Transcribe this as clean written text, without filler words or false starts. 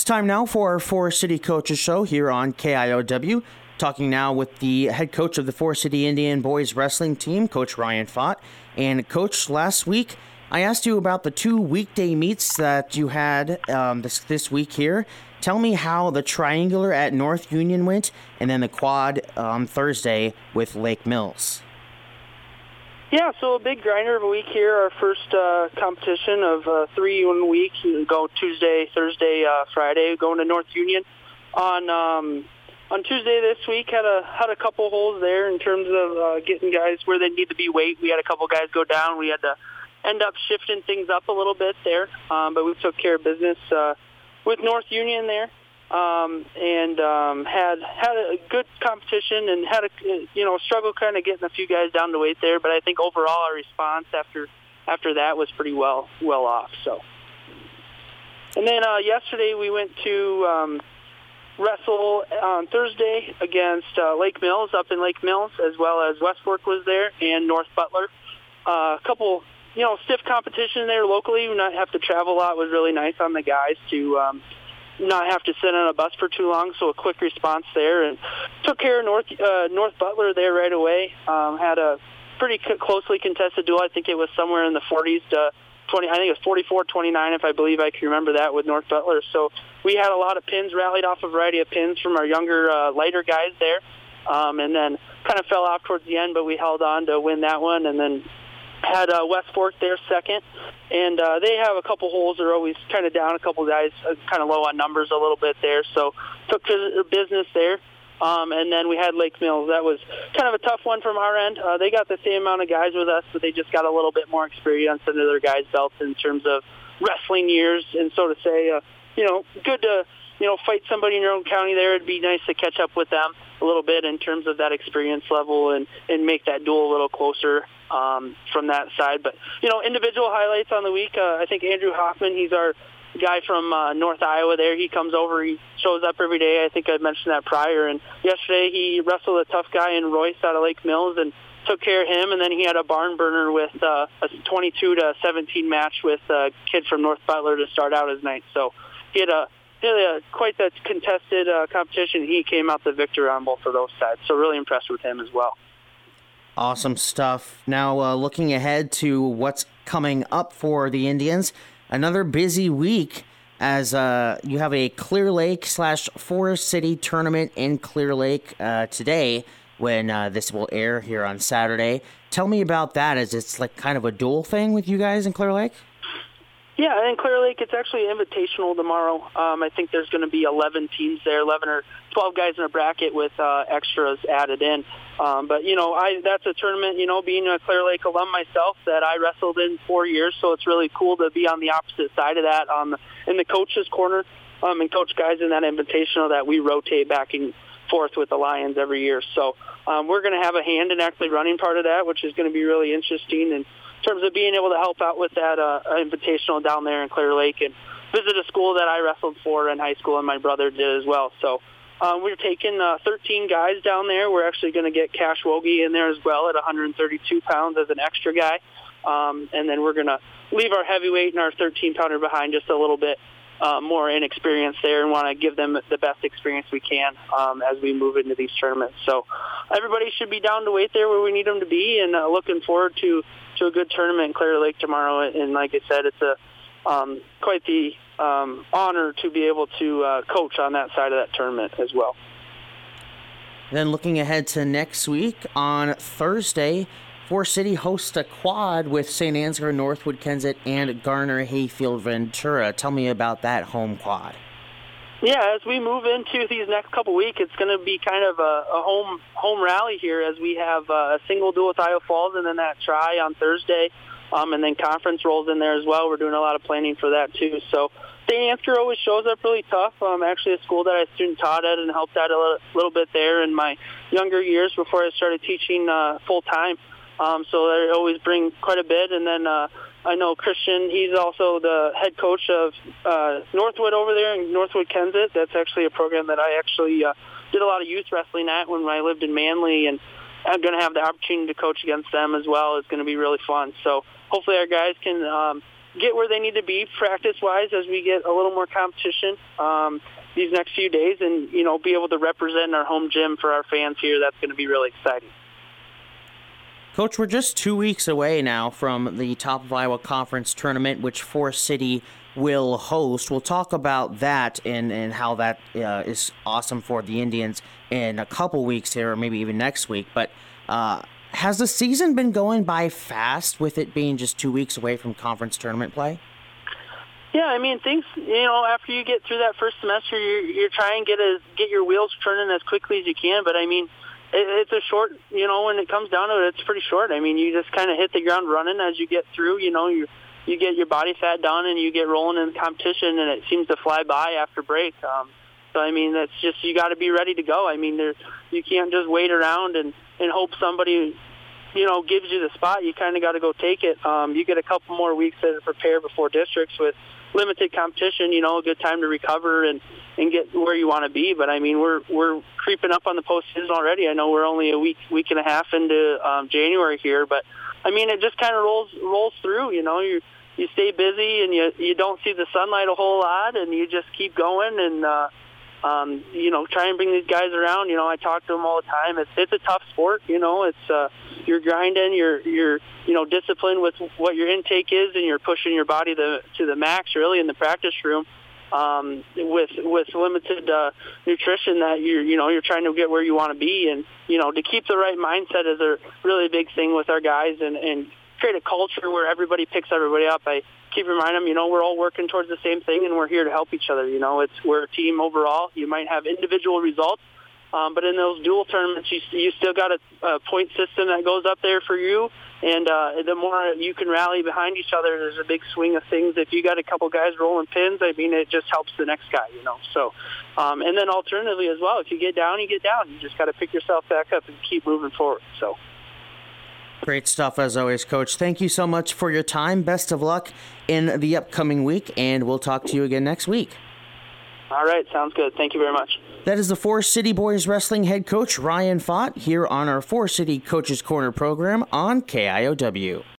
time now for our Forest City Coaches Show here on KIOW. Talking now with the head coach of the Forest City Indian boys wrestling team, Coach Ryan Fott. And Coach, last week I asked you about the 2 weekday meets that you had this week here. Tell me how the triangular at North Union went, and then the quad on Thursday with Lake Mills. Yeah, so a big grinder of a week here. Our first competition of 3 in 1 week. You go Tuesday, Thursday, Friday, going to North Union. On Tuesday this week, had a couple holes there in terms of getting guys where they need to be weight. We had a couple guys go down. We had to end up shifting things up a little bit there, but we took care of business with North Union there, and had a good competition and had a struggle kind of getting a few guys down to weight there. But I think overall our response after that was pretty well off. So, and then yesterday we went to wrestle on Thursday against Lake Mills up in Lake Mills, as well as West Fork was there and North Butler. A couple, stiff competition there locally. We not have to travel a lot. Was really nice on the guys to not have to sit on a bus for too long. So a quick response there, and took care of North Butler there right away. Had a pretty closely contested duel. I think it was somewhere in the 40s to 20. I think it was 44-29, if I believe I can remember that, with North Butler. So we had a lot of pins, rallied off a variety of pins from our younger, lighter guys there, and then kind of fell off towards the end, but we held on to win that one, and then had West Fork there second. And they have a couple holes. They're always kind of down. A couple guys kind of low on numbers a little bit there, so took business there. And then we had Lake Mills. That was kind of a tough one from our end. They got the same amount of guys with us, but they just got a little bit more experience under their guys' belts in terms of wrestling years. And so to say, good to, fight somebody in your own county there. It'd be nice to catch up with them a little bit in terms of that experience level and make that duel a little closer from that side. But, individual highlights on the week, I think Andrew Hoffman, he's our guy from North Iowa there. He comes over, he shows up every day. I think I mentioned that prior. And yesterday he wrestled a tough guy in Royce out of Lake Mills and took care of him. And then he had a barn burner with a 22-17 match with a kid from North Butler to start out his night. So he had quite the contested competition. He came out the victor on both of those sides. So really impressed with him as well. Awesome stuff. Now looking ahead to what's coming up for the Indians. Another busy week as you have a Clear Lake / Forest City tournament in Clear Lake today when this will air here on Saturday. Tell me about that. Is it like kind of a dual thing with you guys in Clear Lake? Yeah, in Clear Lake, it's actually invitational tomorrow. I think there's going to be 11 teams there, 11 or 12 guys in a bracket with extras added in. But, that's a tournament, being a Clear Lake alum myself, that I wrestled in 4 years, so it's really cool to be on the opposite side of that in the coach's corner and coach guys in that invitational that we rotate back and forth with the Lions every year. So we're going to have a hand in actually running part of that, which is going to be really interesting in terms of being able to help out with that invitational down there in Clear Lake and visit a school that I wrestled for in high school and my brother did as well. So we're taking 13 guys down there. We're actually going to get Cash Wogie in there as well at 132 pounds as an extra guy. And then we're going to leave our heavyweight and our 13-pounder behind just a little bit more inexperience there and want to give them the best experience we can as we move into these tournaments. So everybody should be down to weight there where we need them to be, and looking forward to a good tournament in Clear Lake tomorrow. And like I said, it's quite the honor to be able to coach on that side of that tournament as well. Then looking ahead to next week, on Thursday, Forest City hosts a quad with St. Ansgar, Northwood, Kensett, and Garner, Hayfield, Ventura. Tell me about that home quad. Yeah, as we move into these next couple weeks, it's going to be kind of a home rally here as we have a single duel with Iowa Falls and then that try on Thursday, and then conference rolls in there as well. We're doing a lot of planning for that too. So St. Ansgar always shows up really tough. Actually, a school that I student taught at and helped out a little bit there in my younger years before I started teaching full time. So they always bring quite a bit. And then I know Christian, he's also the head coach of Northwood over there in Northwood, Kensett. That's actually a program that I actually did a lot of youth wrestling at when I lived in Manly, and I'm going to have the opportunity to coach against them as well. It's going to be really fun. So hopefully our guys can get where they need to be practice-wise as we get a little more competition these next few days, and be able to represent our home gym for our fans here. That's going to be really exciting. Coach, we're just 2 weeks away now from the Top of Iowa Conference tournament, which Forest City will host. We'll talk about that and how that is awesome for the Indians in a couple weeks here, or maybe even next week. But has the season been going by fast with it being just 2 weeks away from conference tournament play? Yeah, I mean, things, after you get through that first semester, you're trying to get your wheels turning as quickly as you can. But, I mean, it's a short, when it comes down to it, it's pretty short. I mean, you just kind of hit the ground running as you get through. You get your body fat down and you get rolling in the competition, and it seems to fly by after break. So, I mean, that's just, you got to be ready to go. I mean, you can't just wait around and hope somebody, gives you the spot. You kind of got to go take it. You get a couple more weeks to prepare before districts with limited competition, a good time to recover and get where you want to be. But, I mean, we're creeping up on the postseason already. I know we're only a week and a half into January here, but, I mean, it just kind of rolls through, You stay busy and you don't see the sunlight a whole lot, and you just keep going and, try and bring these guys around. I talk to them all the time. It's a tough sport. It's you're grinding, you're disciplined with what your intake is, and you're pushing your body to the max really in the practice room with limited nutrition that you're trying to get where you want to be, and to keep the right mindset is a really big thing with our guys and create a culture where everybody picks everybody up. I keep reminding them, we're all working towards the same thing, and we're here to help each other. We're a team overall. You might have individual results, but in those dual tournaments, you still got a point system that goes up there for you, and the more you can rally behind each other, there's a big swing of things. If you got a couple guys rolling pins, I mean, it just helps the next guy, So, and then alternatively as well, if you get down, you get down. You just got to pick yourself back up and keep moving forward, so. Great stuff as always, Coach. Thank you so much for your time. Best of luck in the upcoming week, and we'll talk to you again next week. All right, sounds good. Thank you very much. That is the Forest City Boys Wrestling head coach, Ryan Fott, here on our Forest City Coaches Corner program on KIOW.